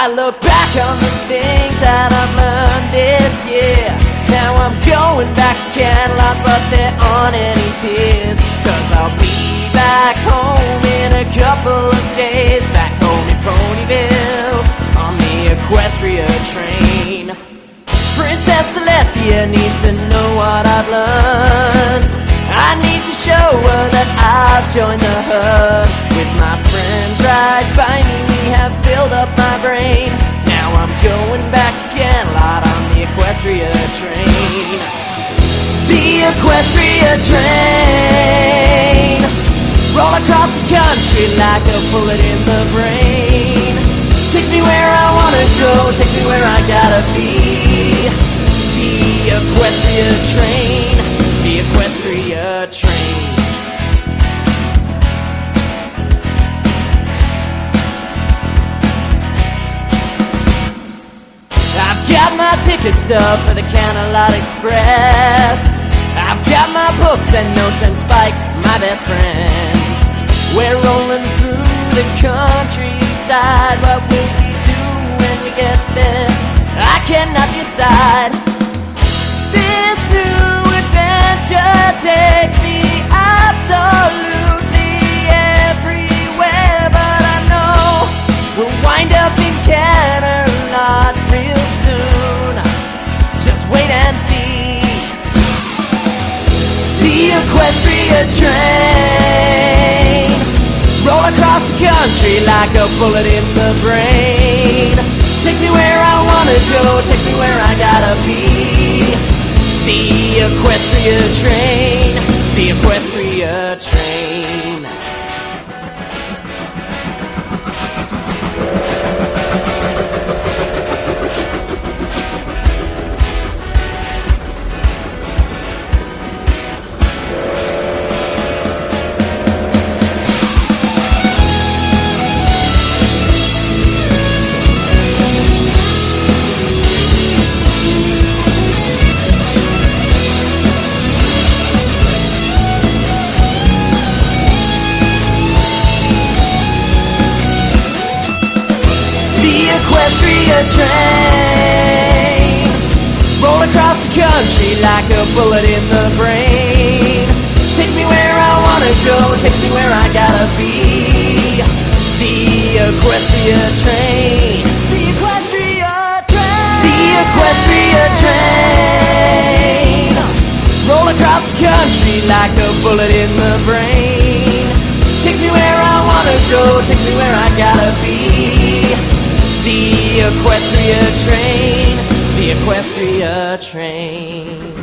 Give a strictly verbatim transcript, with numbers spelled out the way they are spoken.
I look back on the things that I've learned this year. Now I'm going back to Canterlot, but there aren't any tears, 'cause I'll be back home in a couple of days, back home in Ponyville on the Equestria train. Princess Celestia needs to know what I've learned. I need to show her that I've joined the herd. With my friends right by me, we have filled up my brain. Now I'm going back to Canterlot on the Equestria train. The Equestria train, roll across the country like a bullet in the brain. Takes me where I wanna go, takes me where I gotta be. The Equestria train, the Equestria train. I've got my ticket stub for the Canterlot Express. I've got my books and notes and Spike, my best friend. We're rolling through the countryside. What will we do when we get there? I cannot decide. This new adventure takes me absolutely everywhere, but I know we'll wind up in Canterlot real soon. Just wait and see. The Equestria train, roll across the country like a bullet in the brain. Takes me where I wanna go, takes me where I gotta be. The Equestria train, the Equestria train. Equestria train, roll across the country like a bullet in the brain. Takes me where I wanna go, takes me where I gotta be. The Equestria train, the Equestria train, the Equestria train, roll across the country like a bullet in the brain. Takes me where I wanna go, takes me where I gotta be. The Equestria train, the Equestria train.